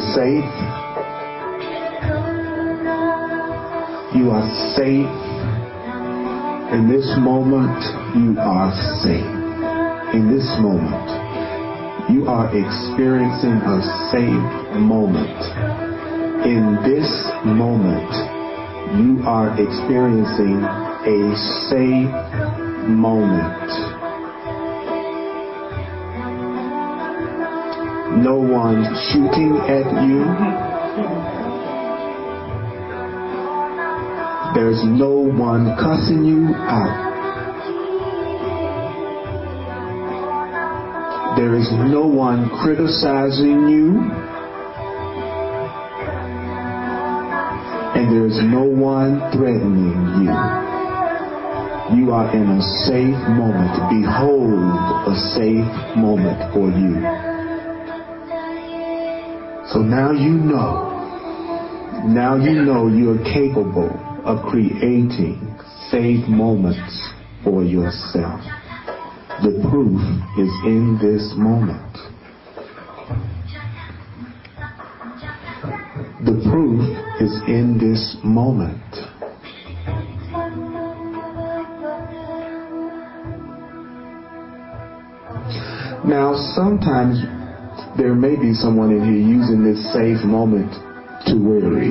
safe. You are safe. In this moment, you are safe. In this moment, you are experiencing a safe moment. In this moment, you are experiencing a safe moment. No one shooting at you. There's no one cussing you out. There is no one criticizing you. And there is no one threatening you. You are in a safe moment. Behold, a safe moment for you. So now you know you're capable of creating safe moments for yourself. The proof is in this moment. The proof is in this moment. Now, sometimes there may be someone in here using this safe moment to worry.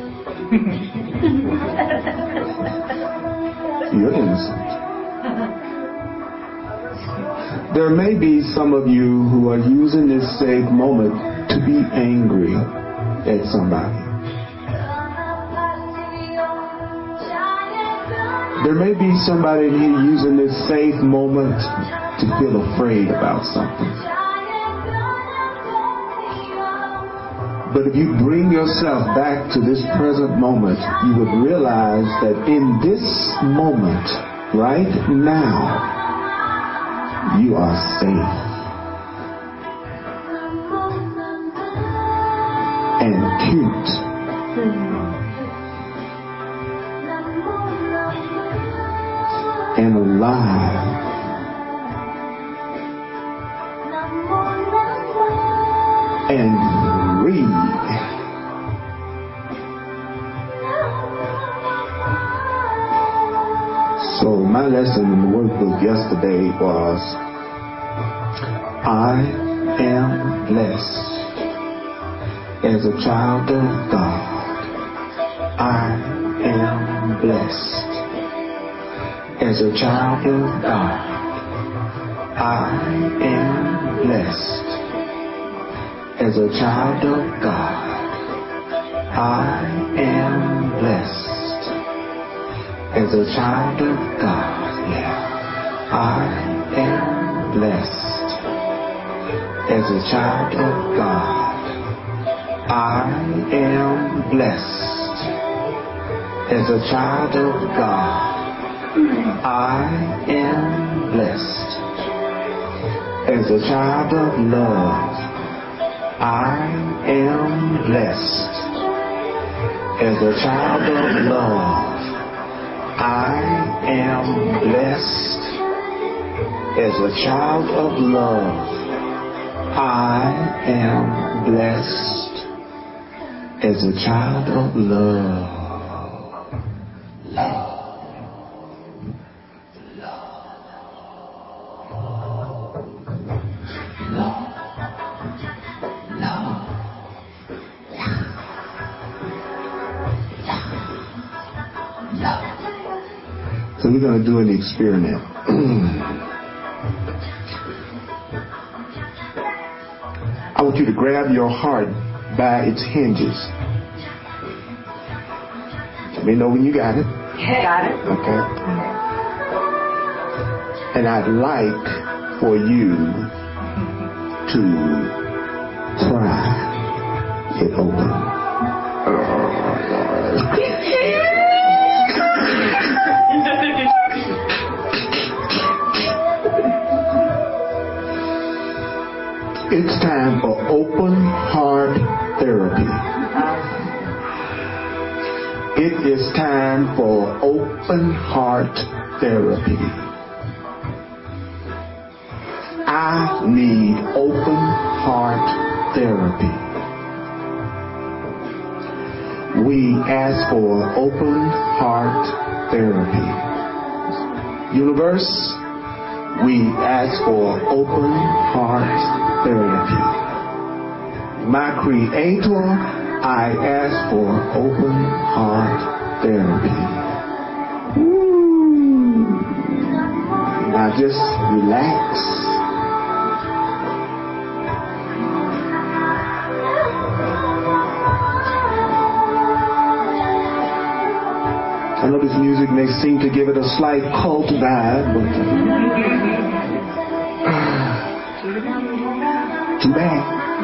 You're innocent. There may be some of you who are using this safe moment to be angry at somebody. There may be somebody in here using this safe moment to feel afraid about something. But if you bring yourself back to this present moment, you would realize that in this moment, right now, you are safe and cute and alive and free. So my lesson in the workbook yesterday was, I am blessed as a child of God. I am blessed as a child of God. I am blessed as a child of God. I am blessed as a child of God. Yeah. I am blessed as a child of God. I am blessed as a child of God. I am blessed as a child of love. I am blessed as a child of love. I am blessed as a child of love. I am blessed as a child of love. So we're going to do an experiment. I want you to grab your heart by its hinges. Let me know when you got it. Got it. Okay. And I'd like for you to pry it open. It's time for open heart therapy. It is time for open heart therapy. I need open heart therapy. we ask for open heart therapy. Universe, we ask for open heart therapy. My Creator, I ask for open heart therapy. Woo. Now just relax. I know this music may seem to give it a slight cult vibe, but too bad.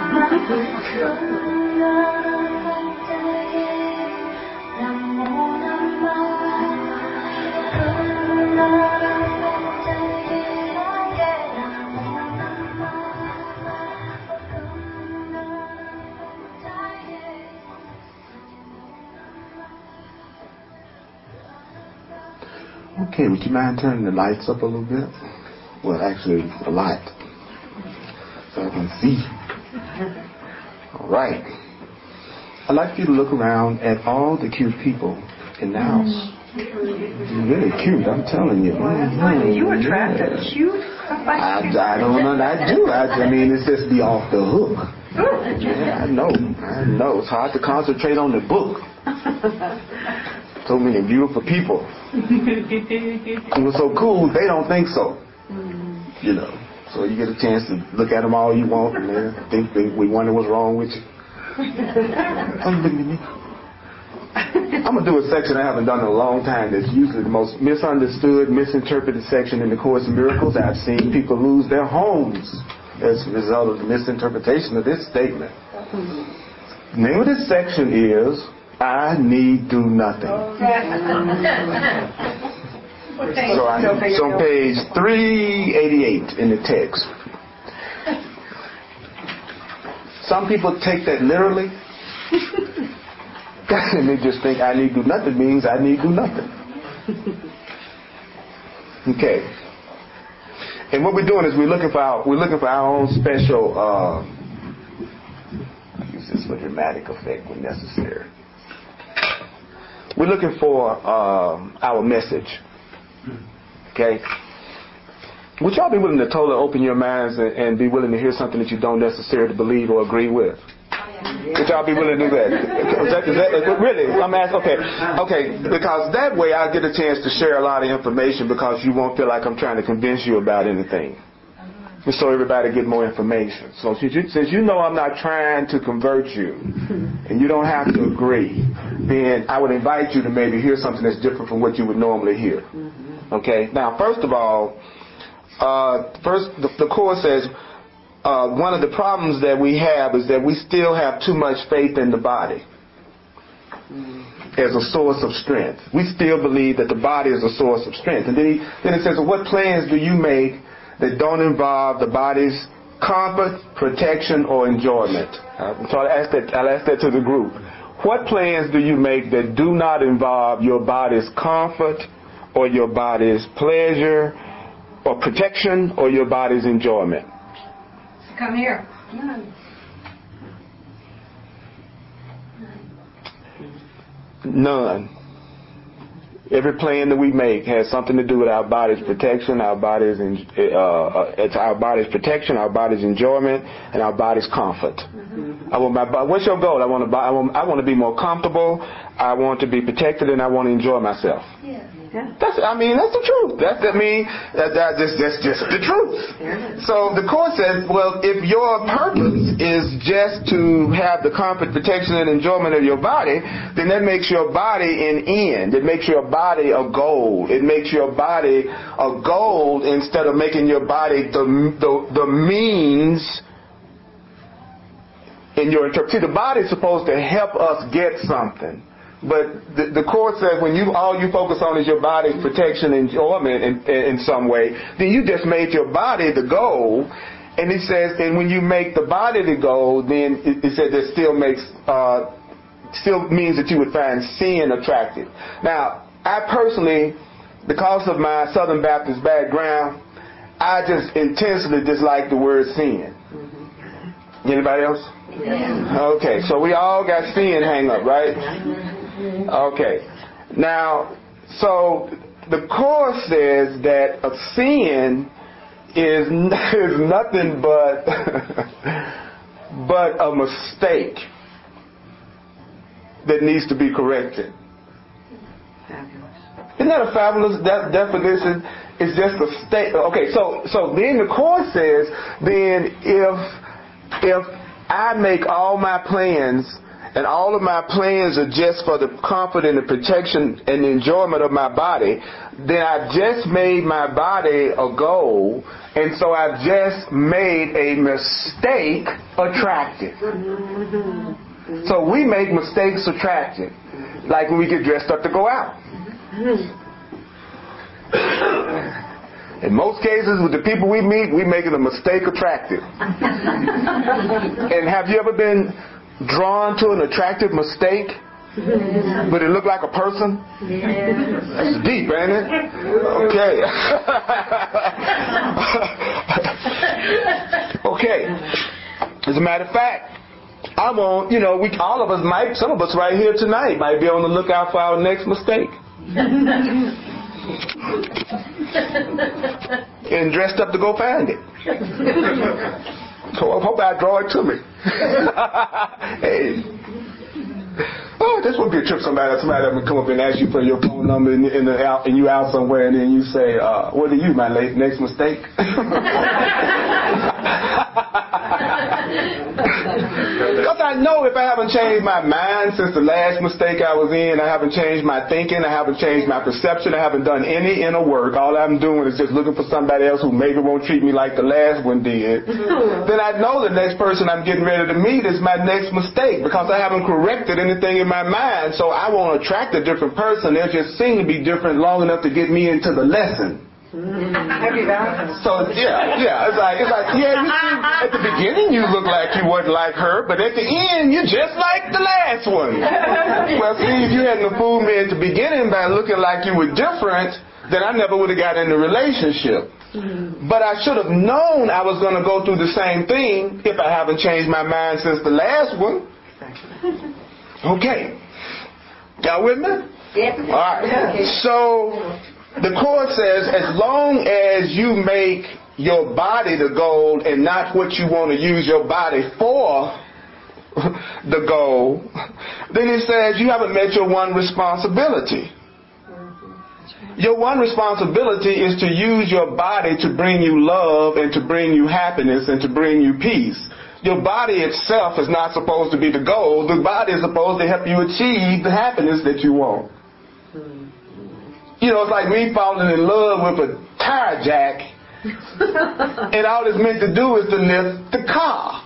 Okay, would you mind turning the lights up a little bit? Well, actually, a lot, so I can see. All right. I'd like you to look around at all the cute people in the house. Really cute, I'm telling you. You attract a cute. I don't know. I do. I mean, it's just be off the hook. Yeah, I know. It's hard to concentrate on the book. So many beautiful people. It was so cool, they don't think so. You know. So you get a chance to look at them all you want, and they think we wonder what's wrong with you. I'm going to do a section I haven't done in a long time that's usually the most misunderstood, misinterpreted section in the Course in Miracles. I've seen people lose their homes as a result of the misinterpretation of this statement. The name of this section is I Need Do Nothing. So it's on page 388 in the text. Some people take that literally. And they just think I need do nothing means I need do nothing. Okay. And what we're doing is we're looking for our own special use this for dramatic effect when necessary. We're looking for our message. Okay? Would y'all be willing to totally open your minds and be willing to hear something that you don't necessarily believe or agree with? Would y'all be willing to do that? Is that really? I'm asking. Okay. Because that way I get a chance to share a lot of information because you won't feel like I'm trying to convince you about anything. And so everybody get more information. So since you know I'm not trying to convert you, and you don't have to agree, then I would invite you to maybe hear something that's different from what you would normally hear. Okay. Now, first of all, the Course says. One of the problems that we have is that we still have too much faith in the body as a source of strength. We still believe that the body is a source of strength. And then it says, what plans do you make that don't involve the body's comfort, protection, or enjoyment? So I'll ask that to the group. What plans do you make that do not involve your body's comfort or your body's pleasure or protection or your body's enjoyment? Come here. None. Every plan that we make has something to do with our body's protection, our body's protection, our body's enjoyment, and our body's comfort. What's your goal? I want to be more comfortable. I want to be protected, and I want to enjoy myself. Yeah. That's the truth. That's just the truth. So the Course says, well, if your purpose is just to have the comfort, protection, and enjoyment of your body, then that makes your body an end. It makes your body a goal. It makes your body a goal instead of making your body the means in your interpretation. See, the body is supposed to help us get something. But the Course says when all you focus on is your body's protection and enjoyment in some way, then you just made your body the goal. And it says, and when you make the body the goal, then it said that still means that you would find sin attractive. Now, I personally, because of my Southern Baptist background, I just intensely dislike the word sin. Anybody else? Okay, so we all got sin hang up, right? Okay. Now, so the Course says that a sin is nothing but a mistake that needs to be corrected. Isn't that a fabulous definition? It's just a state. Okay, so then the Course says, then if I make all my plans, and all of my plans are just for the comfort and the protection and the enjoyment of my body, then I've just made my body a goal, and so I've just made a mistake attractive. So we make mistakes attractive, like when we get dressed up to go out. In most cases, with the people we meet, we make it a mistake attractive. And have you ever been drawn to an attractive mistake, but it looked like a person? That's deep, ain't it? Okay. Okay. As a matter of fact, I'm on, all of us might, some of us right here tonight might be on the lookout for our next mistake. And dressed up to go find it. So I hope I draw it to me. Hey. Oh, this would be a trip. Somebody would come up and ask you for your phone number and you out somewhere, and then you say, what are you, my next mistake? Because I know if I haven't changed my mind since the last mistake I was in, I haven't changed my thinking, I haven't changed my perception, I haven't done any inner work, all I'm doing is just looking for somebody else who maybe won't treat me like the last one did, then I know the next person I'm getting ready to meet is my next mistake, because I haven't corrected anything in my mind, so I won't attract a different person. They'll just seem to be different long enough to get me into the lesson. So it's like you see, at the beginning you look like you wasn't like her, but at the end you're just like the last one. Well, see, if you hadn't fooled me at the beginning by looking like you were different, then I never would have got in the relationship. But I should have known I was going to go through the same thing if I haven't changed my mind since the last one. Okay, y'all with me? Yep. All right. So the Course says, as long as you make your body the goal and not what you want to use your body for the goal, then it says you haven't met your one responsibility. Your one responsibility is to use your body to bring you love and to bring you happiness and to bring you peace. Your body itself is not supposed to be the goal. The body is supposed to help you achieve the happiness that you want. It's like me falling in love with a tire jack, and all it's meant to do is to lift the car.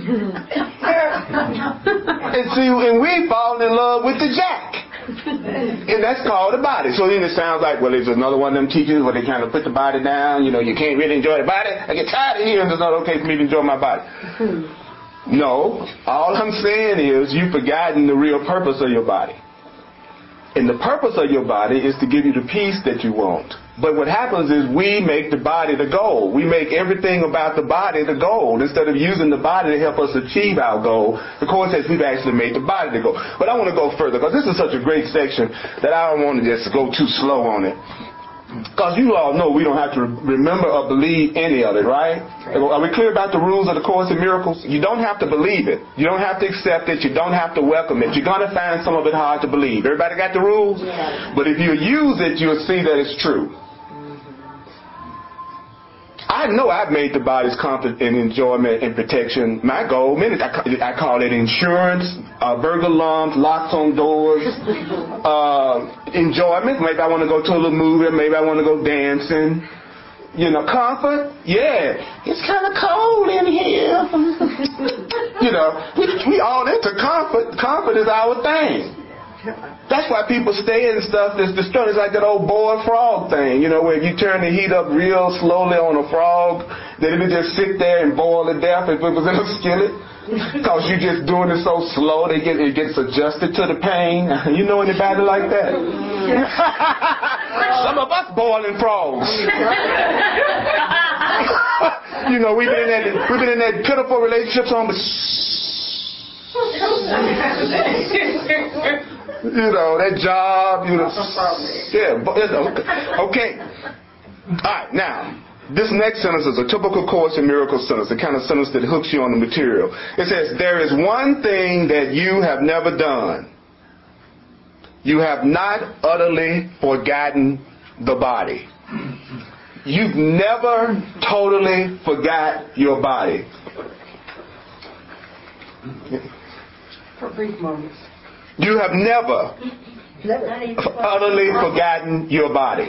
And we fall in love with the jack. And that's called the body. So then it sounds like, well, there's another one of them teachers where they kind of put the body down. You can't really enjoy the body. I get tired of hearing it's not okay for me to enjoy my body. No, all I'm saying is you've forgotten the real purpose of your body. And the purpose of your body is to give you the peace that you want. But what happens is we make the body the goal. We make everything about the body the goal. Instead of using the body to help us achieve our goal, the Course says we've actually made the body the goal. But I want to go further, because this is such a great section that I don't want to just go too slow on it. Because you all know we don't have to remember or believe any of it, right? Are we clear about the rules of the Course in Miracles? You don't have to believe it. You don't have to accept it. You don't have to welcome it. You're going to find some of it hard to believe. Everybody got the rules? Yeah. But if you use it, you'll see that it's true. I know I've made the body's comfort and enjoyment and protection my goal. I call it insurance, burglar alarms, locks on doors, enjoyment. Maybe I want to go to a little movie. Maybe I want to go dancing. Comfort. Yeah, it's kind of cold in here. We all into comfort. Comfort is our thing. That's why people stay in stuff that's destroying. It's like that old boiled frog thing, where if you turn the heat up real slowly on a frog, then it would just sit there and boil to death if it was in a skillet. Because you're just doing it so slow, it gets adjusted to the pain. You know anybody like that? Some of us boiling frogs. We've been in that pitiful relationship song, but You know, that job, you know. Yeah, okay. All right, now, this next sentence is a typical Course in Miracles sentence, the kind of sentence that hooks you on the material. It says, there is one thing that you have never done. You have not utterly forgotten the body. You've never totally forgot your body. For brief moments. You have never utterly forgotten your body.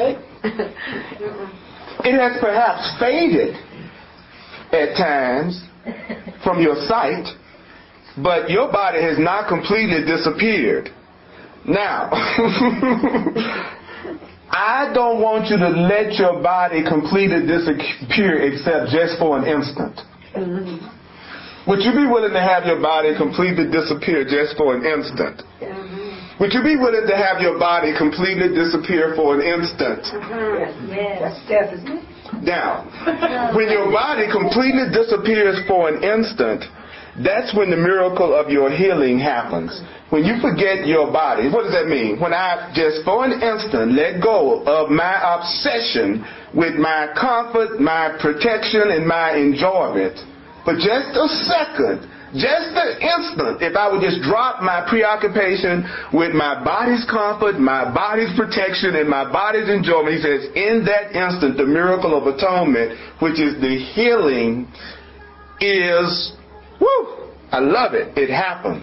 It has perhaps faded at times from your sight, but your body has not completely disappeared. Now, I don't want you to let your body completely disappear except just for an instant. Would you be willing to have your body completely disappear just for an instant? Would you be willing to have your body completely disappear for an instant? Yes. That's death, isn't it? Now, when your body completely disappears for an instant, that's when the miracle of your healing happens. When you forget your body, what does that mean? When I just for an instant let go of my obsession with my comfort, my protection, and my enjoyment, for just a second, just an instant, if I would just drop my preoccupation with my body's comfort, my body's protection, and my body's enjoyment, he says, in that instant, the miracle of atonement, which is the healing, is, I love it. It happens.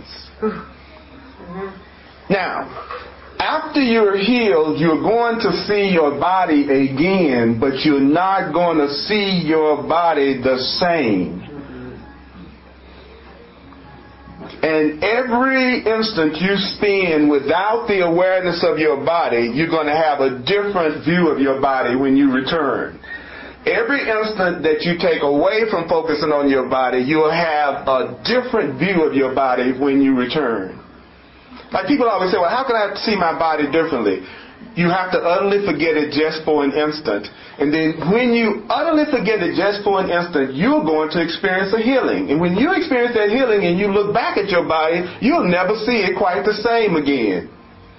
Now, after you're healed, you're going to see your body again, but you're not going to see your body the same. And every instant you spend without the awareness of your body, you're going to have a different view of your body when you return. Every instant that you take away from focusing on your body, you'll have a different view of your body when you return. Like people always say, well, how can I see my body differently? You have to utterly forget it just for an instant. And then when you utterly forget it just for an instant, you're going to experience a healing. And when you experience that healing and you look back at your body, you'll never see it quite the same again.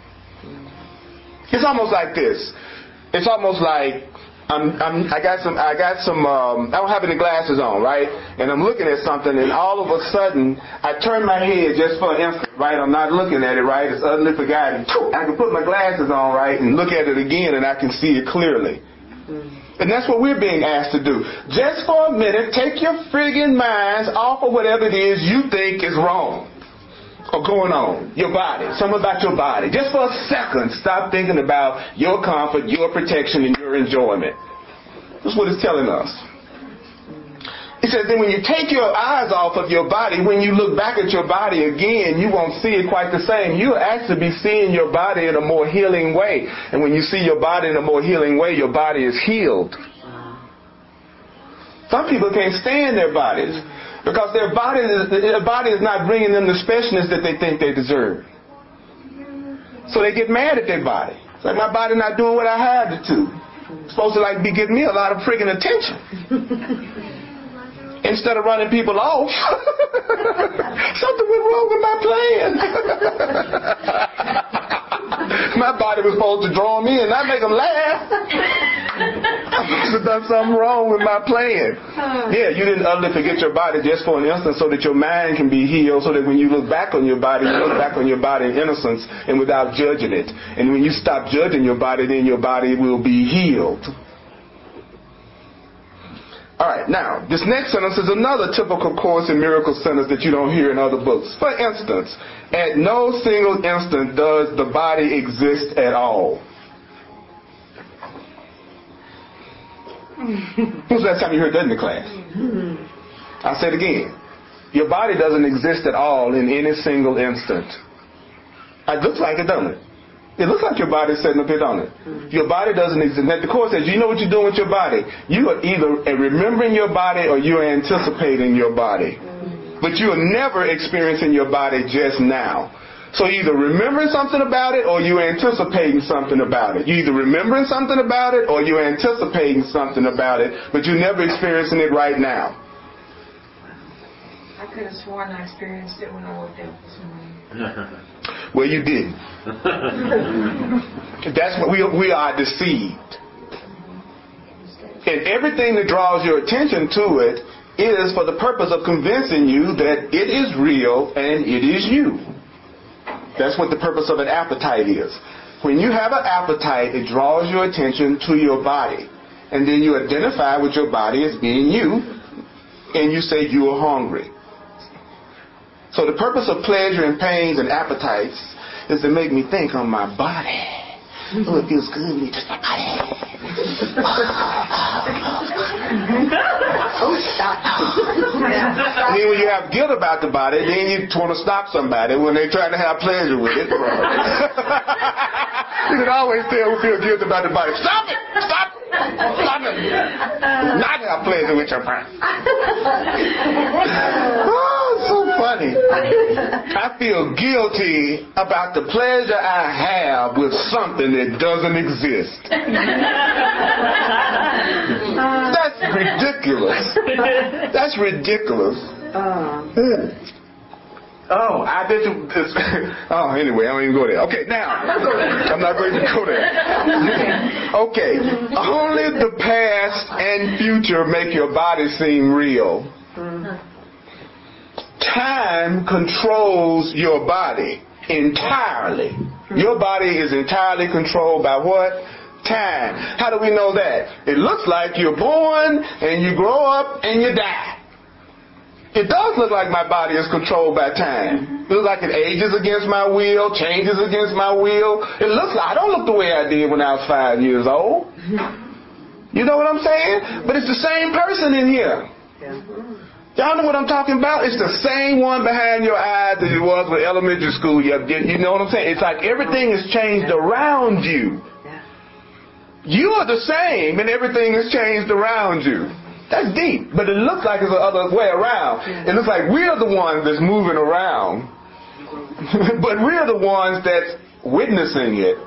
It's almost like this. It's almost like I don't have any glasses on, right? And I'm looking at something, and all of a sudden, I turn my head just for an instant, right? I'm not looking at it, right? It's utterly forgotten. I can put my glasses on, right, and look at it again, and I can see it clearly. And that's what we're being asked to do. Just for a minute, take your friggin' minds off of whatever it is you think is wrong or going on. Your body. Something about your body. Just for a second, stop thinking about your comfort, your protection, and your enjoyment. That's what it's telling us. It says then when you take your eyes off of your body, when you look back at your body again, you won't see it quite the same. You'll actually be seeing your body in a more healing way. And when you see your body in a more healing way, your body is healed. Some people can't stand their bodies because their body is not bringing them the specialness that they think they deserve. So they get mad at their body. It's like, my body not doing what I had it to. It's supposed to like be giving me a lot of friggin' attention. Instead of running people off, something went wrong with my plan. My body was supposed to draw me and not make them laugh. I must have done something wrong with my plan. Yeah, you didn't utterly forget your body just for an instant so that your mind can be healed, so that when you look back on your body, you look back on your body in innocence and without judging it. And when you stop judging your body, then your body will be healed. All right, now, this next sentence is another typical Course in Miracles sentence that you don't hear in other books. For instance, at no single instant does the body exist at all. When was the last time you heard that in the class? I'll say it again. Your body doesn't exist at all in any single instant. It looks like it, doesn't it? It looks like your body's sitting up here, don't it? Your body doesn't exist. Now, the Course says, you know what you're doing with your body? You are either remembering your body or you're anticipating your body. But you are never experiencing your body just now. So you're either remembering something about it or you're anticipating something about it. You're either remembering something about it or you're anticipating something about it, but you're never experiencing it right now. I could have sworn I experienced it when I woke up this morning. Well, you didn't. That's what we are deceived. And everything that draws your attention to it is for the purpose of convincing you that it is real and it is you. That's what the purpose of an appetite is. When you have an appetite, it draws your attention to your body. And then you identify with your body as being you, and you say you are hungry. So the purpose of pleasure and pains and appetites is to make me think on my body. Oh, it feels good when you touch my body. And then when you have guilt about the body, then you want to stop somebody when they're trying to have pleasure with it. You can always tell who feels guilty about the body. Stop it! Stop it! Stop it! Not have pleasure with your friend. Oh, so funny. I feel guilty about the pleasure I have with something that doesn't exist. That's ridiculous. That's ridiculous. Oh, I bet you. Oh, anyway, I don't even go there. Okay, now I'm not going to go there. Okay, only the past and future make your body seem real. Time controls your body entirely. Your body is entirely controlled by what? Time. How do we know that? It looks like you're born and you grow up and you die. It does look like my body is controlled by time. It looks like it ages against my will, changes against my will. It looks like I don't look the way I did when I was 5 years old. You know what I'm saying? But it's the same person in here. Y'all know what I'm talking about? It's the same one behind your eyes that it was with elementary school. You know what I'm saying? It's like everything has changed around you. You are the same and everything has changed around you. That's deep, but it looks like it's the other way around. It looks like we're the ones that's moving around, but we're the ones that's witnessing it.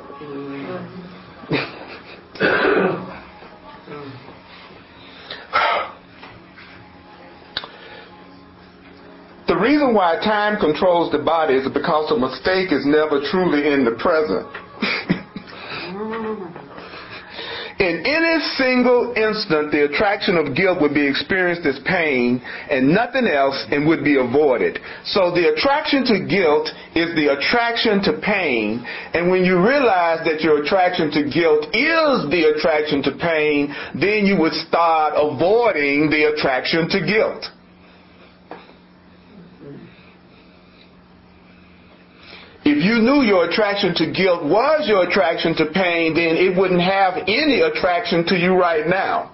The reason why time controls the body is because a mistake is never truly in the present. In any single instant, the attraction of guilt would be experienced as pain and nothing else, and would be avoided. So the attraction to guilt is the attraction to pain. And when you realize that your attraction to guilt is the attraction to pain, then you would start avoiding the attraction to guilt. If you knew your attraction to guilt was your attraction to pain, then it wouldn't have any attraction to you right now.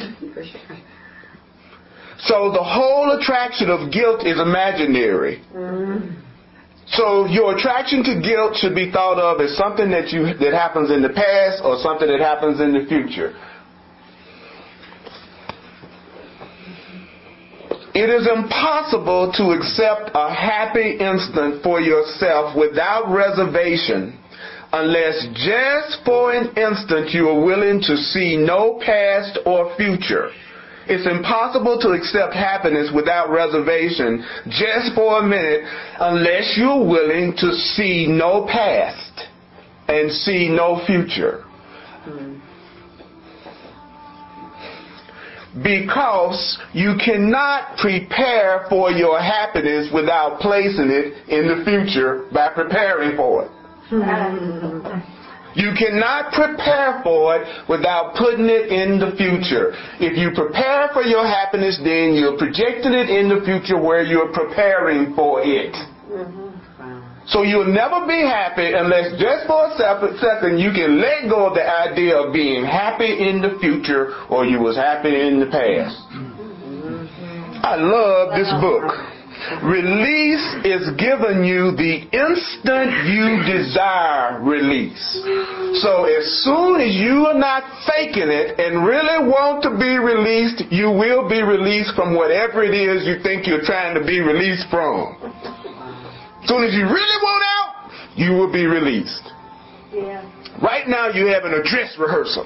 So the whole attraction of guilt is imaginary. So your attraction to guilt should be thought of as something that happens in the past or something that happens in the future. It is impossible to accept a happy instant for yourself without reservation unless just for an instant you are willing to see no past or future. It's impossible to accept happiness without reservation just for a minute unless you're willing to see no past and see no future. Because you cannot prepare for your happiness without placing it in the future by preparing for it. You cannot prepare for it without putting it in the future. If you prepare for your happiness, then you're projecting it in the future where you're preparing for it. So you'll never be happy unless just for a second you can let go of the idea of being happy in the future or you was happy in the past. I love this book. Release is giving you the instant you desire release. So as soon as you are not faking it and really want to be released, you will be released from whatever it is you think you're trying to be released from. As soon as you really want out, you will be released. Yeah. Right now you're having a dress rehearsal.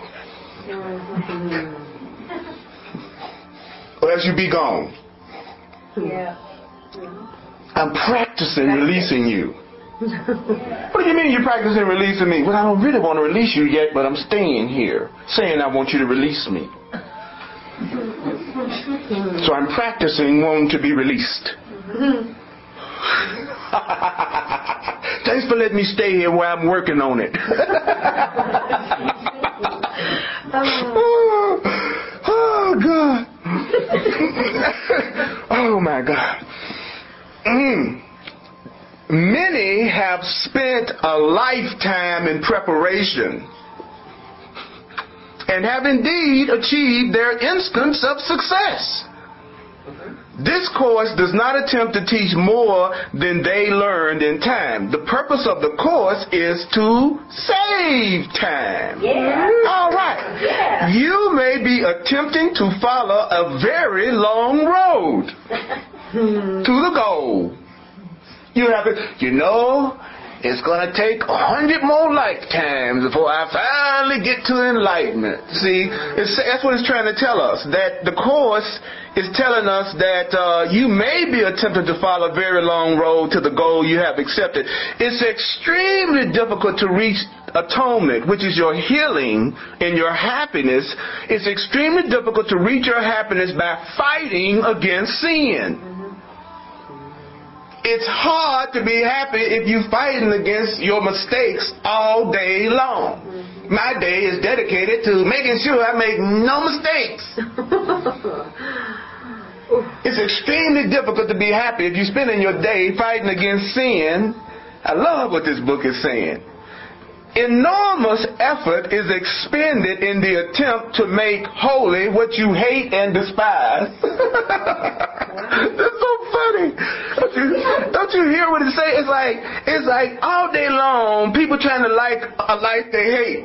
Or else you be gone. Yeah. I'm practicing releasing you. What do you mean you're practicing releasing me? Well, I don't really want to release you yet, but I'm staying here, saying I want you to release me. So I'm practicing wanting to be released. Thanks for letting me stay here while I'm working on it. Oh, God. Oh, my God. Many have spent a lifetime in preparation and have indeed achieved their instance of success. This course does not attempt to teach more than they learned in time. The purpose of the course is to save time. Yeah. All right. Yeah. You may be attempting to follow a very long road to the goal. You have to, it's going to take 100 more lifetimes before I finally get to enlightenment. See, that's what it's trying to tell us. That the course is telling us that you may be attempting to follow a very long road to the goal you have accepted. It's extremely difficult to reach atonement, which is your healing and your happiness. It's extremely difficult to reach your happiness by fighting against sin. It's hard to be happy if you're fighting against your mistakes all day long. My day is dedicated to making sure I make no mistakes. It's extremely difficult to be happy if you're spending your day fighting against sin. I love what this book is saying. Enormous effort is expended in the attempt to make holy what you hate and despise. That's so funny. Don't you hear what it says? It's like all day long people trying to like a life they hate.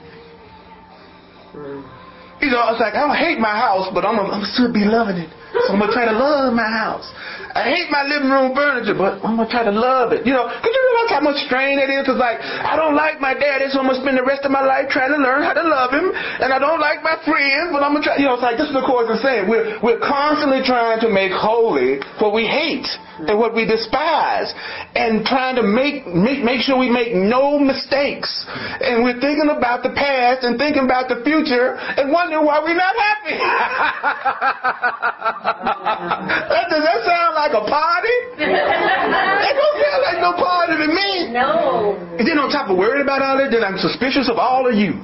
It's like, I don't hate my house, but I'm still be loving it. So I'm going to try to love my house. I hate my living room furniture, but I'm going to try to love it. Could you realize how much strain it is? It's like, I don't like my daddy, so I'm going to spend the rest of my life trying to learn how to love him. And I don't like my friends, but I'm going to try. It's like, this is the course is saying. We're constantly trying to make holy what we hate and what we despise. And trying to make sure we make no mistakes. And we're thinking about the past and thinking about the future and wondering why we're not happy. Does that sound like a party? That don't sound like no party to me. No. And then on top of worrying about all that, then I'm suspicious of all of you.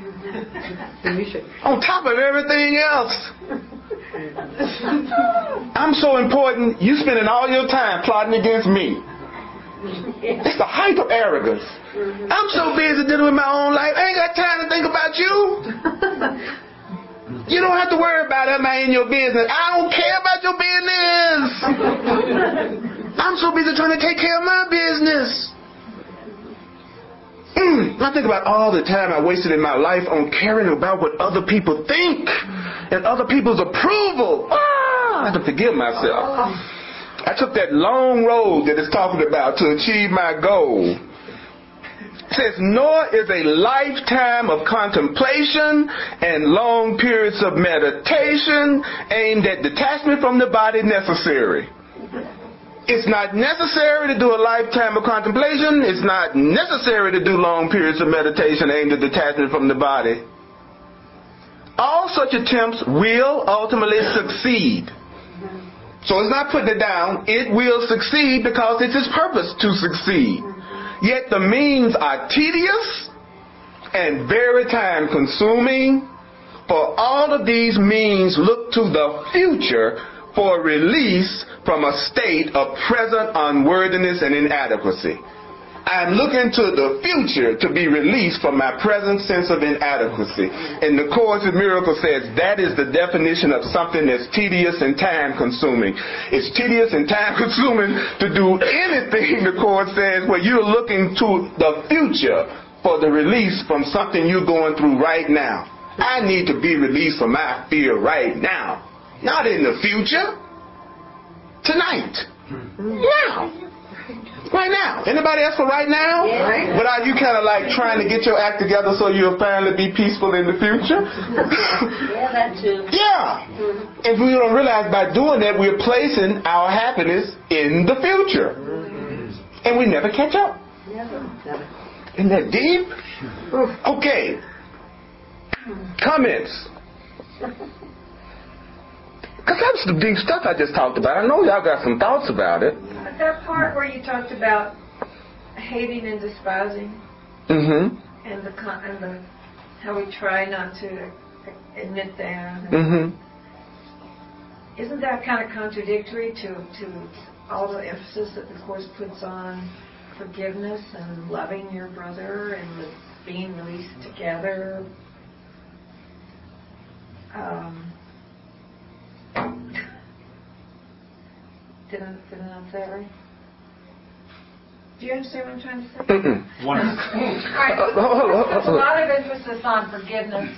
On top of everything else. I'm so important, you spending all your time plotting against me. It's the height of arrogance. I'm so busy dealing with my own life, I ain't got time to think about you. You don't have to worry about am I in your business. I don't care about your business. I'm so busy trying to take care of my business. I think about all the time I wasted in my life on caring about what other people think and other people's approval. I have to forgive myself. I took that long road that it's talking about to achieve my goal. It says, nor is a lifetime of contemplation and long periods of meditation aimed at detachment from the body necessary. It's not necessary to do a lifetime of contemplation. It's not necessary to do long periods of meditation aimed at detachment from the body. All such attempts will ultimately succeed. So it's not putting it down. It will succeed because it's its purpose to succeed. Yet the means are tedious and very time consuming. For all of these means look to the future for release from a state of present unworthiness and inadequacy. I'm looking to the future to be released from my present sense of inadequacy. And the Course in Miracles says that is the definition of something that's tedious and time consuming. It's tedious and time consuming to do anything, the Course says, where you're looking to the future for the release from something you're going through right now. I need to be released from my fear right now. Not in the future. Tonight. Now. Right now. Anybody else for right now? Yeah. But are you kind of like trying to get your act together so you'll finally be peaceful in the future? Yeah, that too. Yeah. If we don't realize by doing that, we're placing our happiness in the future. And we never catch up. Never. Isn't that deep? Okay. Comments. Because that's the deep stuff I just talked about. I know y'all got some thoughts about it. That part where you talked about hating and despising, Mm-hmm. and the how we try not to admit that. Mm-hmm. Isn't that kind of contradictory to all the emphasis that the Course puts on forgiveness and loving your brother and being released together? Did I say it right? Do you understand what I'm trying to say? There's a lot of emphasis on forgiveness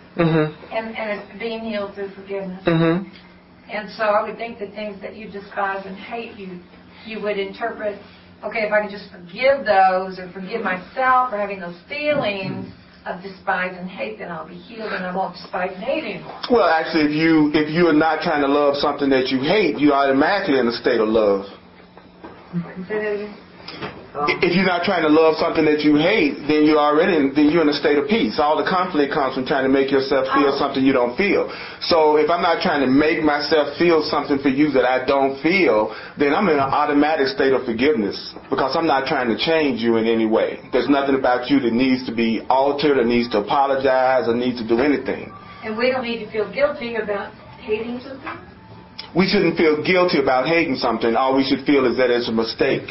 and being healed through forgiveness. Mm-hmm. And so I would think that things that you despise and hate, you would interpret, okay, if I can just forgive those or forgive myself for having those feelings of despise and hate, then I'll be healed and I won't despise and hate anymore. Well, actually, if you are not trying to love something that you hate, you're automatically in a state of love. Say that again? If you're not trying to love something that you hate, then you're in a state of peace. All the conflict comes from trying to make yourself feel something you don't feel. So if I'm not trying to make myself feel something for you that I don't feel, then I'm in an automatic state of forgiveness because I'm not trying to change you in any way. There's nothing about you that needs to be altered or needs to apologize or needs to do anything. And we don't need to feel guilty about hating something? We shouldn't feel guilty about hating something. All we should feel is that it's a mistake.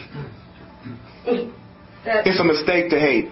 It's a mistake to hate.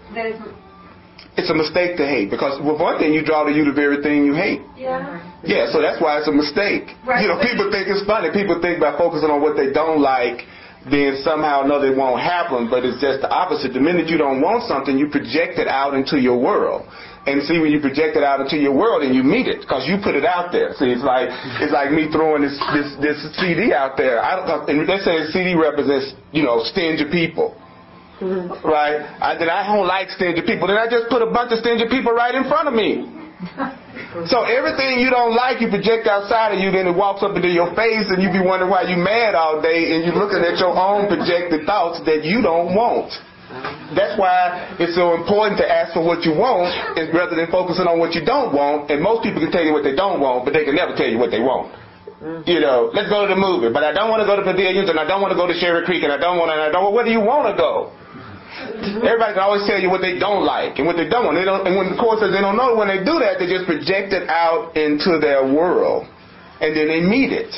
It's a mistake to hate because, well, one thing, you draw to you the very thing you hate. Yeah. Yeah, so that's why it's a mistake. Right. You know, people think it's funny. People think by focusing on what they don't like, then somehow or another it won't happen, but it's just the opposite. The minute you don't want something, you project it out into your world. And see, when you project it out into your world and you meet it, because you put it out there. See, it's like me throwing this CD out there. And they say CD represents, stingy people. Mm-hmm. Right? Then I don't like stingy people. Then I just put a bunch of stingy people right in front of me. So everything you don't like, you project outside of you, then it walks up into your face and you be wondering why you mad all day and you're looking at your own projected thoughts that you don't want. That's why it's so important to ask for what you want rather than focusing on what you don't want. And most people can tell you what they don't want, but they can never tell you what they want. Let's go to the movie, but I don't want to go to Pavilions and I don't want to go to Sherry Creek and where do you want to go? Everybody can always tell you what they don't like and what they don't want. And when the Course says they don't know, when they do that, they just project it out into their world. And then they meet it.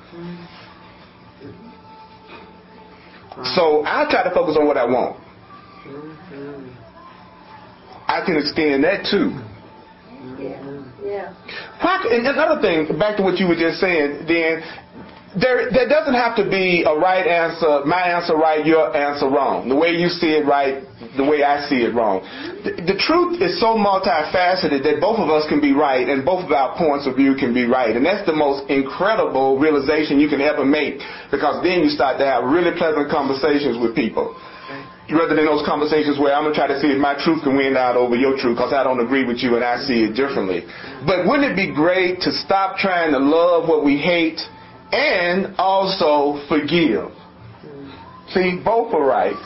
So I try to focus on what I want. I can extend that too. Yeah. And another thing, back to what you were just saying, then there doesn't have to be a right answer, my answer right, your answer wrong. The way you see it right, the way I see it wrong. The truth is so multifaceted that both of us can be right and both of our points of view can be right. And that's the most incredible realization you can ever make, because then you start to have really pleasant conversations with people. Rather than those conversations where I'm going to try to see if my truth can win out over your truth because I don't agree with you and I see it differently. But wouldn't it be great to stop trying to love what we hate and also forgive? See, both are right.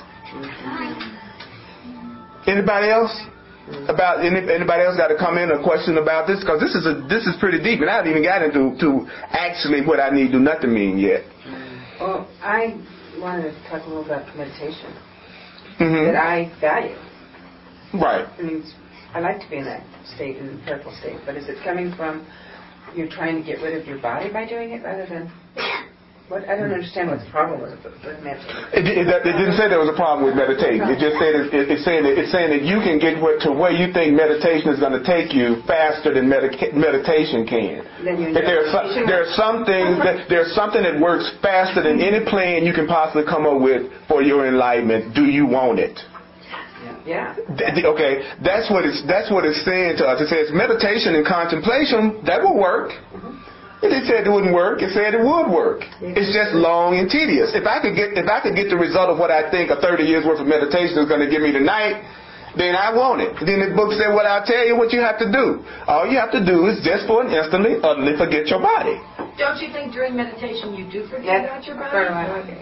Anybody else? Anybody else got a comment or question about this? Because this is pretty deep, and I haven't even got into actually what I need to do nothing mean yet. Well, I wanted to talk a little about meditation. Mm-hmm. That I value. Right. I mean, I like to be in that state, in the prayerful state, but is it coming from you're trying to get rid of your body by doing it rather than... I don't understand what the problem was with meditation. It didn't say there was a problem with meditating. It just said it's saying that you can get to where you think meditation is going to take you faster than meditation can. That there's something that works faster than any plan you can possibly come up with for your enlightenment. Do you want it? Yeah. Okay, that's what it's saying to us. It says meditation and contemplation, that will work. And it said it wouldn't work. It said it would work. It's just long and tedious. If I could get the result of what I think a 30 years worth of meditation is going to give me tonight, then I want it. Then the book said, well, I'll tell you what you have to do. All you have to do is just for an instant, utterly forget your body. Don't you think during meditation you do forget about your body? Okay.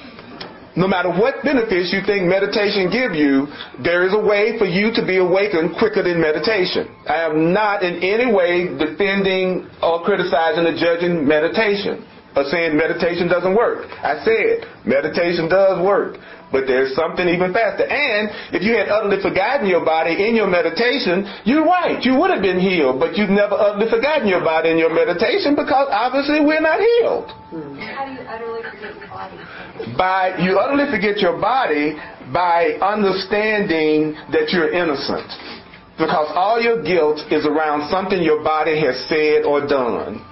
No matter what benefits you think meditation give you, there is a way for you to be awakened quicker than meditation. I am not in any way defending or criticizing or judging meditation or saying meditation doesn't work. I said meditation does work, but there's something even faster. And if you had utterly forgotten your body in your meditation, you're right. You would have been healed, but you've never utterly forgotten your body in your meditation because obviously we're not healed. How do you utterly forget your body? You utterly forget your body by understanding that you're innocent. Because all your guilt is around something your body has said or done.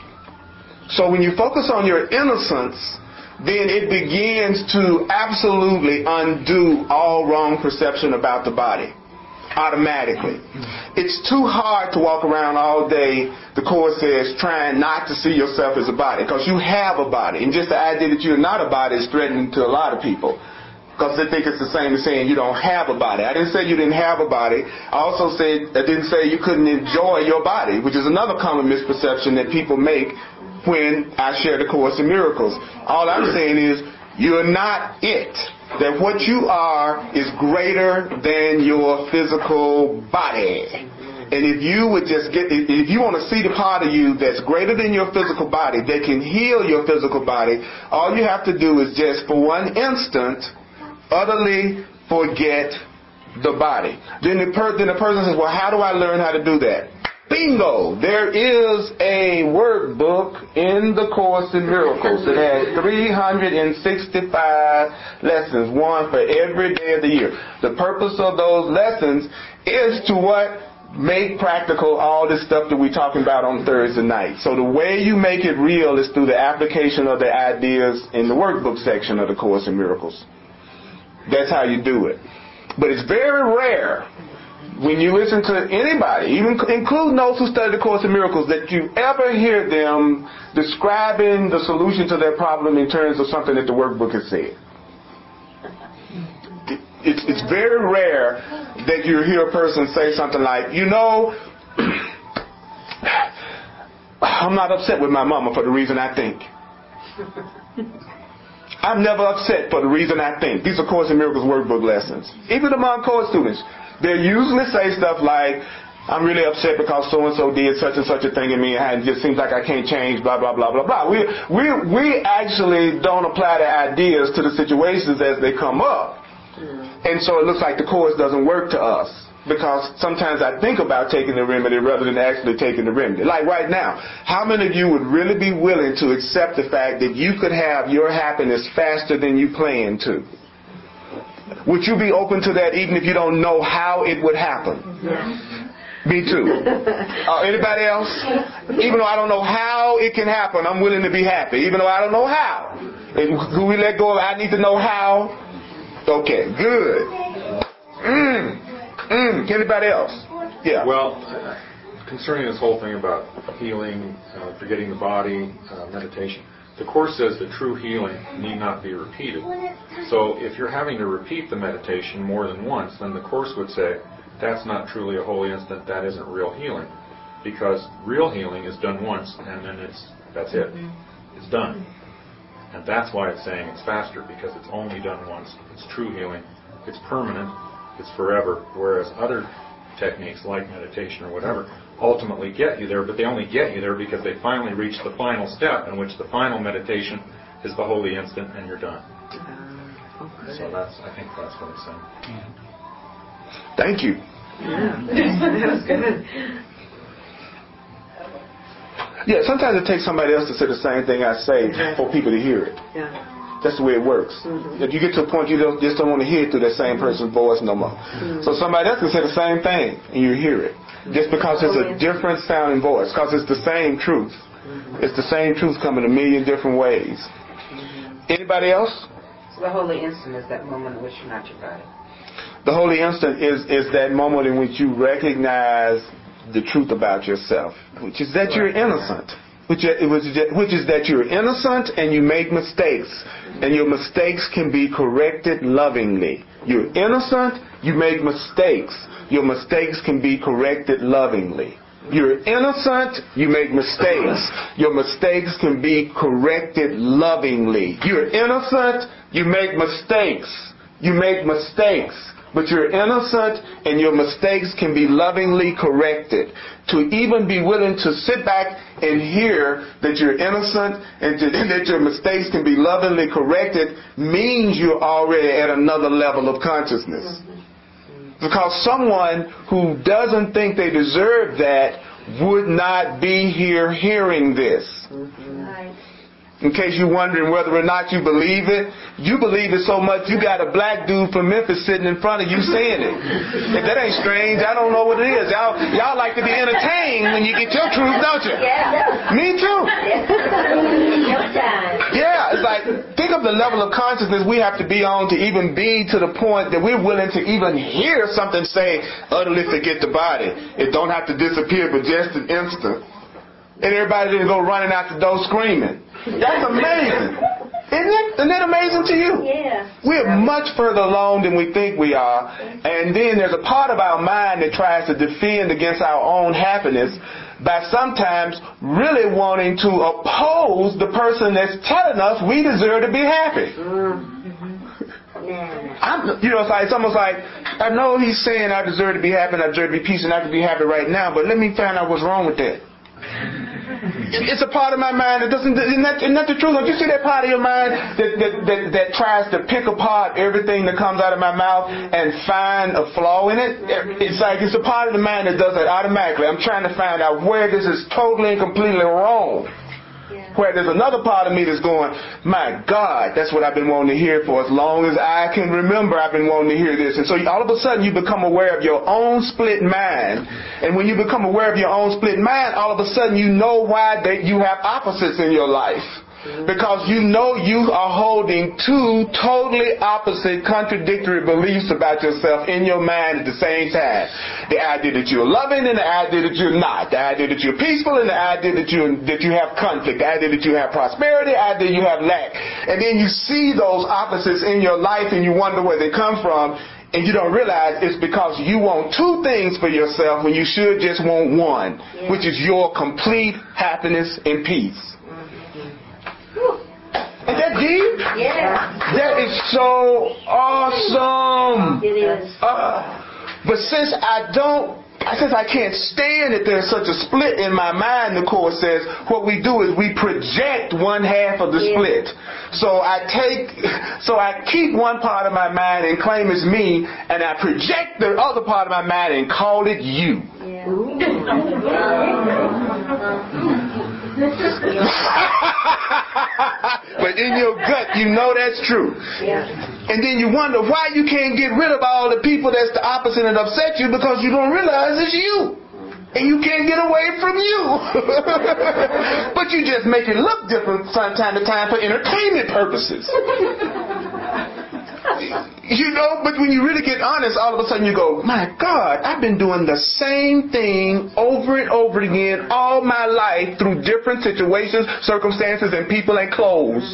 So when you focus on your innocence, then it begins to absolutely undo all wrong perception about the body. Automatically. It's too hard to walk around all day, the Course says, trying not to see yourself as a body, because you have a body. And just the idea that you're not a body is threatening to a lot of people, because they think it's the same as saying you don't have a body. I didn't say you didn't have a body. I didn't say you couldn't enjoy your body, which is another common misperception that people make when I share the Course in Miracles. All I'm saying is you're not it. That what you are is greater than your physical body. And if you would just if you want to see the part of you that's greater than your physical body, that can heal your physical body, all you have to do is just for one instant utterly forget the body. Then the person says, well, how do I learn how to do that? Bingo! There is a workbook in the Course in Miracles. It has 365 lessons, one for every day of the year. The purpose of those lessons is to what? Make practical all this stuff that we're talking about on Thursday night. So the way you make it real is through the application of the ideas in the workbook section of the Course in Miracles. That's how you do it. But it's very rare when you listen to anybody, even including those who study the Course in Miracles, that you ever hear them describing the solution to their problem in terms of something that the workbook has said. It's very rare that you hear a person say something like, I'm not upset with my mama for the reason I think. I'm never upset for the reason I think. These are Course in Miracles workbook lessons. Even among Course students, they usually say stuff like, I'm really upset because so-and-so did such and such a thing in me and it just seems like I can't change, blah, blah, blah, blah, blah. We actually don't apply the ideas to the situations as they come up. And so it looks like the Course doesn't work to us because sometimes I think about taking the remedy rather than actually taking the remedy. Like right now, how many of you would really be willing to accept the fact that you could have your happiness faster than you plan to? Would you be open to that even if you don't know how it would happen? Me too. Anybody else? Even though I don't know how it can happen, I'm willing to be happy. Even though I don't know how. Could we let go of I need to know how? Okay, good. Anybody else? Yeah. Well, concerning this whole thing about healing, forgetting the body, meditation, the Course says that true healing need not be repeated. So if you're having to repeat the meditation more than once, then the Course would say that's not truly a holy instant, that isn't real healing. Because real healing is done once and then that's it. It's done. And that's why it's saying it's faster, because it's only done once. It's true healing. It's permanent. It's forever. Whereas other techniques like meditation or whatever ultimately get you there, but they only get you there because they finally reach the final step, in which the final meditation is the holy instant and you're done. So I think that's what it's saying. Thank you. Yeah, that was good. Yeah, sometimes it takes somebody else to say the same thing I say for people to hear it. Yeah. That's the way it works. If you get to a point you just don't want to hear it through that same person's voice no more. So somebody else can say the same thing and you hear it. Just because it's a different sounding voice. Because it's the same truth. It's the same truth coming a million different ways. Anybody else? So the holy instant is that moment in which you're not your body. The holy instant is that moment in which you recognize the truth about yourself, which is that you're innocent. which is that you're innocent and you make mistakes. And your mistakes can be corrected lovingly. You're innocent, you make mistakes. Your mistakes can be corrected lovingly. You're innocent, you make mistakes. Your mistakes can be corrected lovingly. You're innocent, you make mistakes. You make mistakes. But you're innocent and your mistakes can be lovingly corrected. To even be willing to sit back and hear that you're innocent and that your mistakes can be lovingly corrected means you're already at another level of consciousness. Because someone who doesn't think they deserve that would not be here hearing this. In case you're wondering whether or not you believe it, you believe it so much you got a black dude from Memphis sitting in front of you saying it. If that ain't strange, I don't know what it is. Y'all like to be entertained when you get your truth, don't you? Yeah. Me too. Yeah, it's like, think of the level of consciousness we have to be on to even be to the point that we're willing to even hear something say, utterly forget the body. It don't have to disappear but just an instant. And everybody didn't go running out the door screaming. That's amazing. Isn't that amazing to you? Yeah. We're much further along than we think we are. And then there's a part of our mind that tries to defend against our own happiness by sometimes really wanting to oppose the person that's telling us we deserve to be happy. It's almost like, I know he's saying I deserve to be happy and I deserve to be peace and I can be happy right now, but let me find out what's wrong with that. It's a part of my mind that doesn't. Isn't that the truth? Don't you see that part of your mind that tries to pick apart everything that comes out of my mouth and find a flaw in it? It's like it's a part of the mind that does that automatically. I'm trying to find out where this is totally and completely wrong. Where there's another part of me that's going, my God, that's what I've been wanting to hear for as long as I can remember. I've been wanting to hear this. And so all of a sudden you become aware of your own split mind. And when you become aware of your own split mind, all of a sudden you know why you have opposites in your life. Because you know you are holding two totally opposite, contradictory beliefs about yourself in your mind at the same time. The idea that you're loving and the idea that you're not. The idea that you're peaceful and the idea that you have conflict. The idea that you have prosperity, the idea you have lack. And then you see those opposites in your life and you wonder where they come from. And you don't realize it's because you want two things for yourself when you should just want one, which is your complete happiness and peace. Is that deep? Yeah. That is so awesome. It is. But since I can't stand that there's such a split in my mind, the Course says, what we do is we project one half of the split. So I keep one part of my mind and claim it's me, and I project the other part of my mind and call it you. Yeah. But in your gut, you know that's true. Yeah. And then you wonder why you can't get rid of all the people that's the opposite and upset you, because you don't realize it's you. And you can't get away from you. But you just make it look different from time to time for entertainment purposes. But when you really get honest, all of a sudden you go, my God, I've been doing the same thing over and over again all my life through different situations, circumstances, and people and clothes.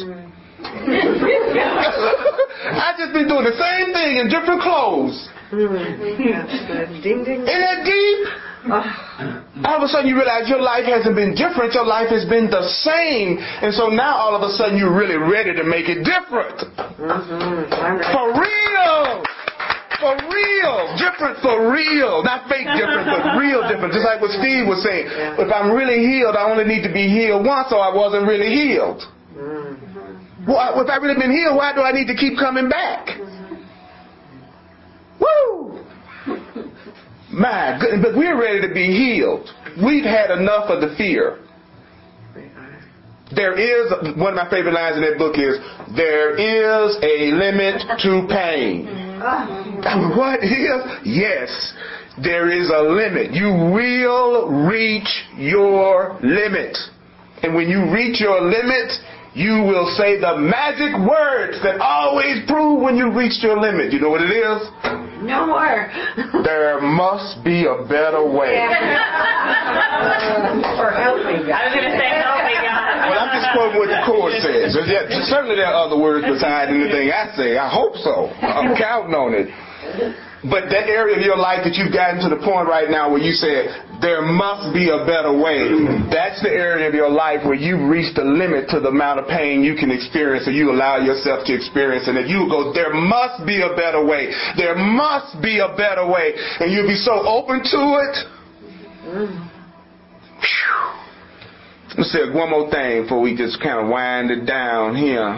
I've just been doing the same thing in different clothes. Ding, ding. Isn't that deep? All of a sudden you realize your life hasn't been different, your life has been the same. And so now all of a sudden you're really ready to make it different. For real! For real! Different for real. Not fake different, but real different. Just like what Steve was saying. If I'm really healed, I only need to be healed once, or I wasn't really healed. Well, if I've really been healed, why do I need to keep coming back? Woo! My goodness, but we're ready to be healed. We've had enough of the fear. There is, one of my favorite lines in that book is, there is a limit to pain. What is? Yes, there is a limit. You will reach your limit. And when you reach your limit, you will say the magic words that always prove when you reach your limit. You know what it is? No more. There must be a better way. Or help me, God. I was going to say help me. Course says. Yeah, certainly there are other words besides anything I say. I hope so. I'm counting on it. But that area of your life that you've gotten to the point right now where you said, there must be a better way, that's the area of your life where you've reached the limit to the amount of pain you can experience or you allow yourself to experience. And if you go, there must be a better way. There must be a better way. And you'll be so open to it. Let's say one more thing before we just kind of wind it down here.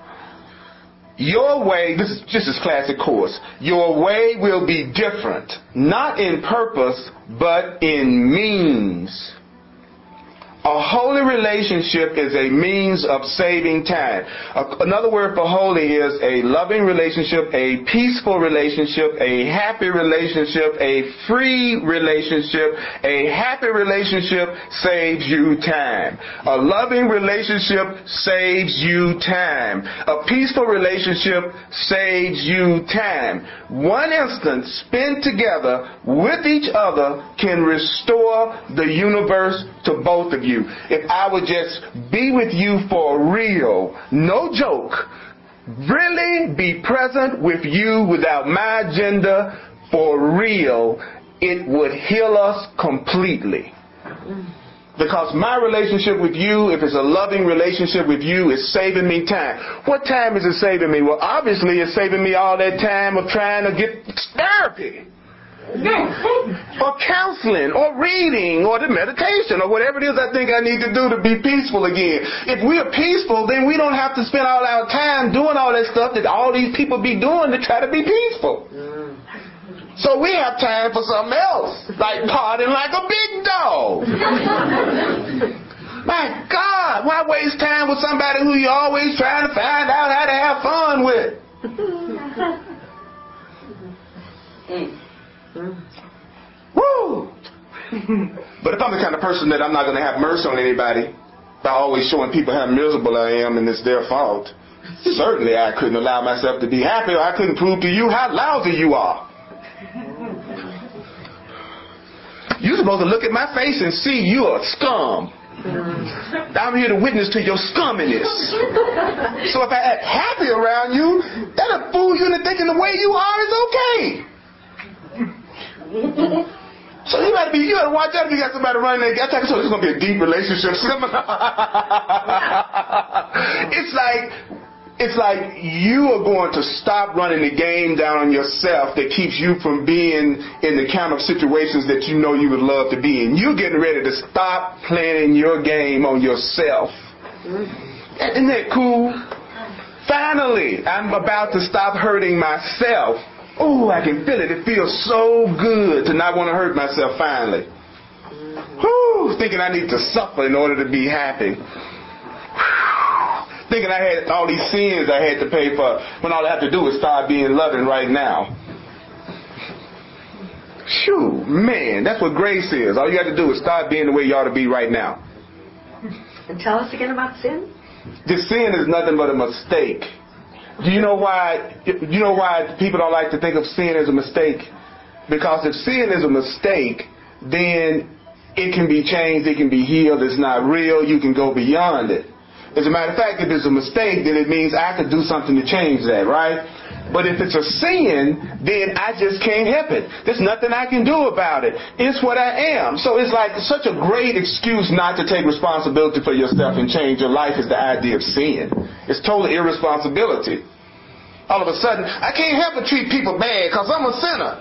Your way, this is classic course. Your way will be different, not in purpose, but in means. A holy relationship is a means of saving time. Another word for holy is a loving relationship, a peaceful relationship, a happy relationship, a free relationship. A happy relationship saves you time. A loving relationship saves you time. A peaceful relationship saves you time. One instant spent together with each other can restore the universe to both of you. If I would just be with you for real, no joke, really be present with you without my agenda for real, it would heal us completely. Because my relationship with you, if it's a loving relationship with you, is saving me time. What time is it saving me? Well, obviously it's saving me all that time of trying to get therapy. Or counseling, or reading, or the meditation, or whatever it is I think I need to do to be peaceful again. If we're peaceful, then we don't have to spend all our time doing all that stuff that all these people be doing to try to be peaceful. So we have time for something else, like partying like a big dog. My God, why waste time with somebody who you're always trying to find out how to have fun with? Woo! But if I'm the kind of person that I'm not going to have mercy on anybody by always showing people how miserable I am and it's their fault, certainly I couldn't allow myself to be happy, or I couldn't prove to you how lousy you are. You're supposed to look at my face and see you are scum. I'm here to witness to your scumminess. So if I act happy around you, that'll fool you into thinking the way you are is okay. So you gotta watch out if you got somebody running there. I tell you, so this is gonna be a deep relationship seminar. It's like you are going to stop running the game down on yourself that keeps you from being in the kind of situations that you know you would love to be in. You're getting ready to stop playing your game on yourself. Isn't that cool? Finally, I'm about to stop hurting myself. Oh, I can feel it. It feels so good to not want to hurt myself finally. Whew, thinking I need to suffer in order to be happy. Thinking I had all these sins I had to pay for when all I have to do is start being loving right now. Shoo, man, that's what grace is. All you have to do is start being the way you ought to be right now. And tell us again about sin. This sin is nothing but a mistake. Do you know why people don't like to think of sin as a mistake? Because if sin is a mistake, then it can be changed, it can be healed, it's not real, you can go beyond it. As a matter of fact, if it's a mistake, then it means I could do something to change that, right? But if it's a sin, then I just can't help it. There's nothing I can do about it. It's what I am. So it's like such a great excuse not to take responsibility for yourself and change your life is the idea of sin. It's total irresponsibility. All of a sudden, I can't help but treat people bad because I'm a sinner.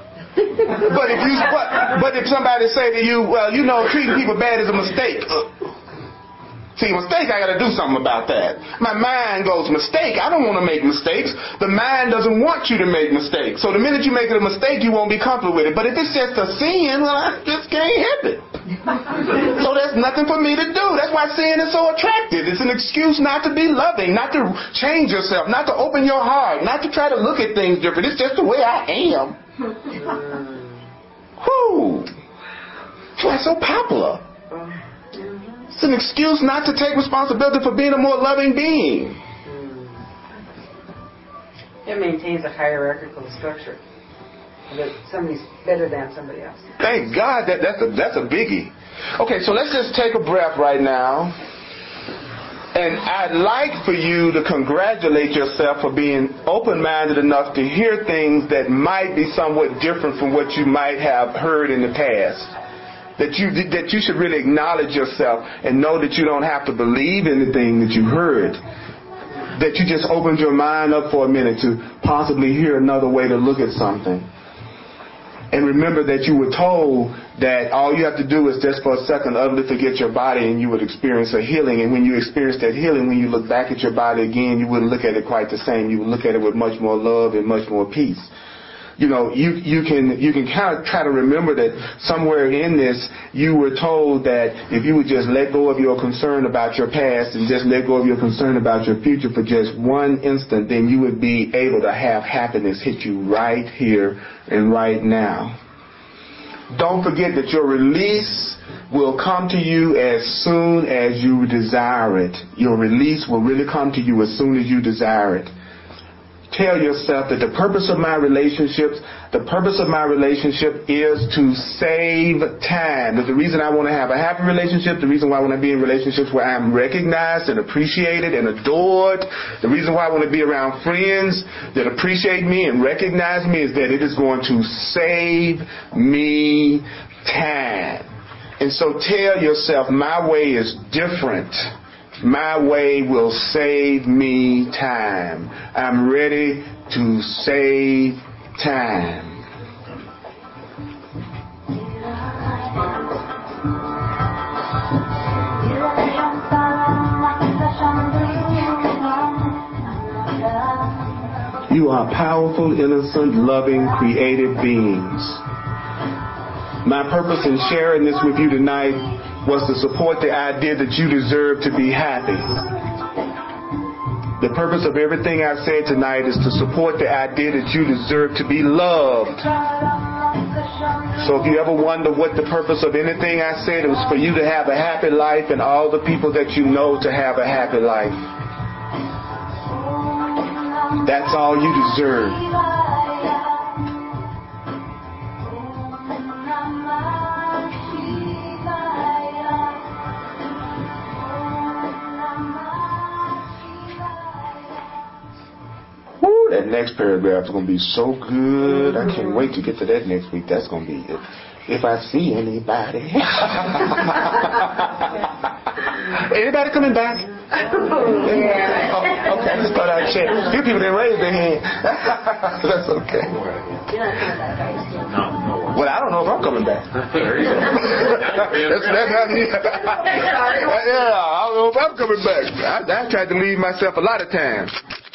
But if somebody say to you, well, you know, treating people bad is a mistake. See, mistake, I got to do something about that. My mind goes, mistake, I don't want to make mistakes. The mind doesn't want you to make mistakes. So the minute you make it a mistake, you won't be comfortable with it. But if it's just a sin, well, I just can't help it. So there's nothing for me to do. That's why sin is so attractive. It's an excuse not to be loving, not to change yourself, not to open your heart, not to try to look at things different. It's just the way I am. Whew. That's why it's so popular. It's an excuse not to take responsibility for being a more loving being. It maintains a hierarchical structure. That somebody's better than somebody else. Thank God that's a biggie. Okay, so let's just take a breath right now. And I'd like for you to congratulate yourself for being open-minded enough to hear things that might be somewhat different from what you might have heard in the past. That you should really acknowledge yourself and know that you don't have to believe anything that you heard. That you just opened your mind up for a minute to possibly hear another way to look at something. And remember that you were told that all you have to do is just for a second utterly forget your body and you would experience a healing. And when you experience that healing, when you look back at your body again, you wouldn't look at it quite the same. You would look at it with much more love and much more peace. You know, you can kind of try to remember that somewhere in this you were told that if you would just let go of your concern about your past and just let go of your concern about your future for just one instant, then you would be able to have happiness hit you right here and right now. Don't forget that your release will come to you as soon as you desire it. Your release will really come to you as soon as you desire it. Tell yourself that the purpose of my relationship is to save time. That the reason I want to have a happy relationship, the reason why I want to be in relationships where I'm recognized and appreciated and adored, the reason why I want to be around friends that appreciate me and recognize me is that it is going to save me time. And so tell yourself, my way is different. My way will save me time. I'm ready to save time. You are powerful, innocent, loving, creative beings. My purpose in sharing this with you tonight was to support the idea that you deserve to be happy. The purpose of everything I've said tonight is to support the idea that you deserve to be loved. So if you ever wonder what the purpose of anything I said, it was for you to have a happy life and all the people that you know to have a happy life. That's all you deserve. That next paragraph is going to be so good. I can't wait to get to that next week. That's going to be it. If I see anybody. Anybody coming back? Yeah. Oh, okay, I just thought I'd check. A few people didn't raise their hand. That's okay. Well, I don't know if I'm coming back. There you go. Yeah, I don't know if I'm coming back. I tried to leave myself a lot of times.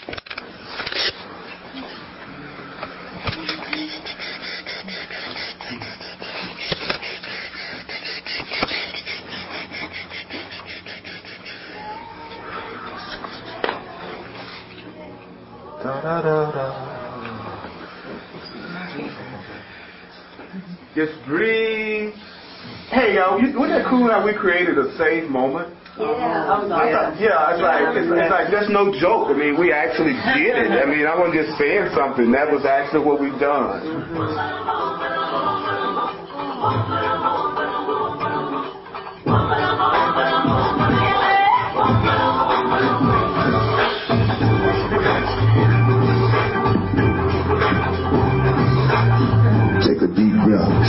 Just breathe. Hey, y'all, wasn't that cool how we created a safe moment? Yeah. It's like that's no joke. I mean, we actually did it. I mean, I wasn't just saying something. That was actually what we've done. Take a deep breath.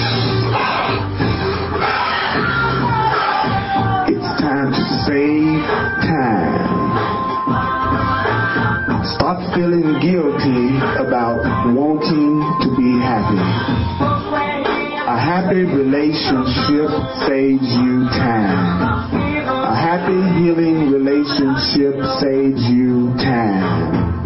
It's time to save time. Stop feeling guilty about wanting to be happy. A happy relationship saves you time. A happy, healing relationship saves you time.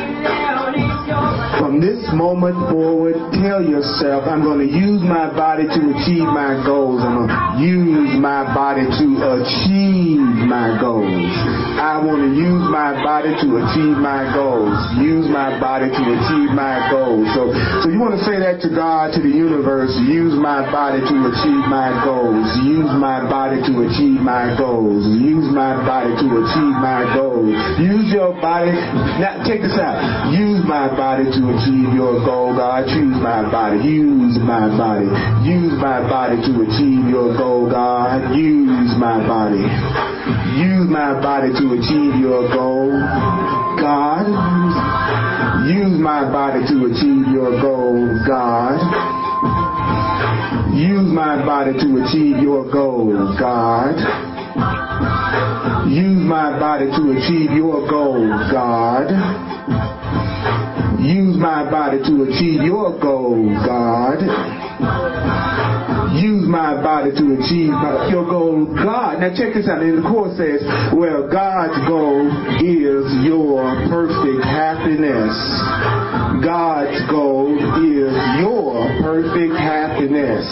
From this moment forward, tell yourself, I'm going to use my body to achieve my goals. I'm going to use my body to achieve my goals. I want to use my body to achieve my goals. Use my body to achieve my goals. So you want to say that to God, to the universe. Use my body to achieve my goals. Use my body to achieve my goals. Use my body to achieve my goals. Use your body. Now, take this out. Use my body to achieve your goal, God. Choose my body. Use my body. Use my body to achieve your goal, God. Use my body. Use my body to achieve your goal, God. Use my body to achieve your goal, God. Use my body to achieve your goal, God. Use my body to achieve your goal, God. Use my body to achieve your goal, God. Use my body to achieve your goal, God. Now check this out. And the Course says, well, God's goal is your perfect happiness. God's goal is your perfect happiness.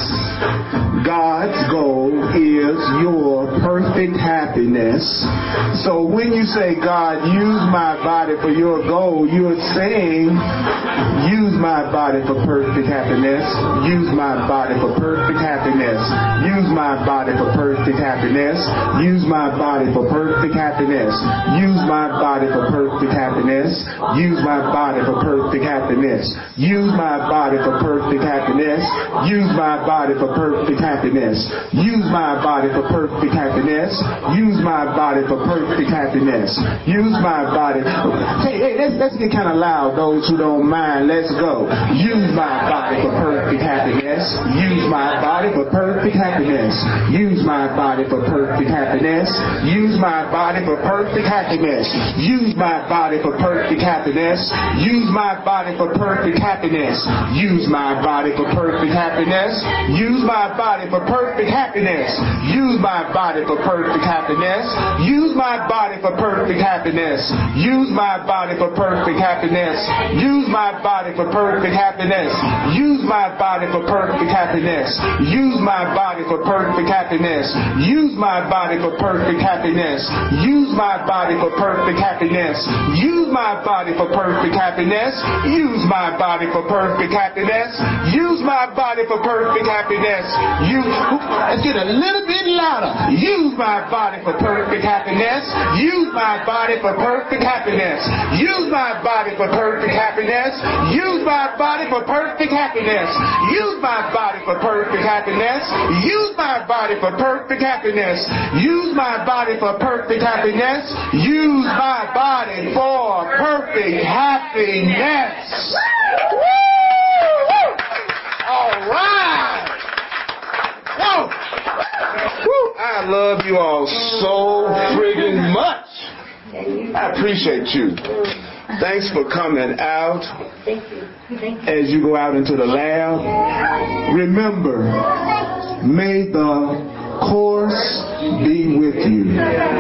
God's goal is your perfect happiness. So when you say, God, use my body for your goal, you're saying, use my body for perfect happiness. Use my body for perfect happiness. Use my body for perfect happiness. Use my body for perfect happiness. Use my body for perfect happiness. Use my body for perfect happiness. Use my body for perfect happiness. Use my body for perfect happiness. Use my body for perfect happiness. Use my body for perfect happiness. Use my body. Hey, let's get kind of loud, those who don't mind. Let's go. Use my body for perfect happiness. Use my body for perfect happiness. Use my body for perfect happiness. Use my body for perfect happiness. Use my body for perfect happiness. Use my body for perfect happiness. Use my body for perfect happiness. Use my body for perfect happiness. Use my body for perfect happiness. Use my body for perfect happiness. Use my body for perfect happiness. Use my body for perfect happiness. Use my body for perfect happiness. Use my body for perfect happiness. Use my body for perfect happiness. Use my body for perfect happiness. Use my body for perfect happiness. Use my body for perfect happiness. Use my body for perfect happiness. Let's get a little bit louder. Use my body for perfect happiness. Use my body for perfect happiness. Use my body for perfect happiness. Use my body for perfect happiness. Use my body for perfect happiness. Use my body for perfect happiness. Use my body for perfect happiness. Use my body for perfect happiness. All right. Whoa. Woo. I love you all so friggin' much. I appreciate you. Thanks for coming out. Thank you. As you go out into the lab, remember, may the Course be with you.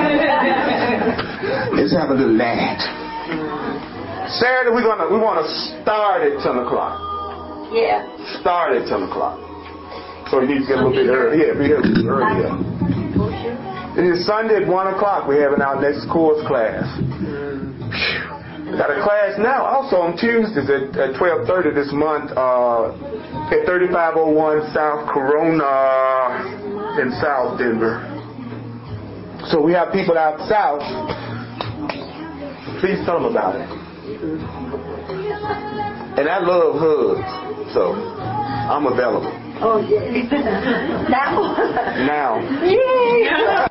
Let's have a little laugh. Saturday, we want to start at 10 o'clock. Yeah. Start at 10 o'clock. So you need to get a little bit early. Yeah, be here a little earlier. It is Sunday at 1 o'clock. We're having our next Course class. We got a class now also on Tuesdays at 12:30 this month at 3501 South Corona in South Denver. So we have people out south. Please tell them about it. And I love hugs, so I'm available. Oh, yeah. Now? Now. Yay!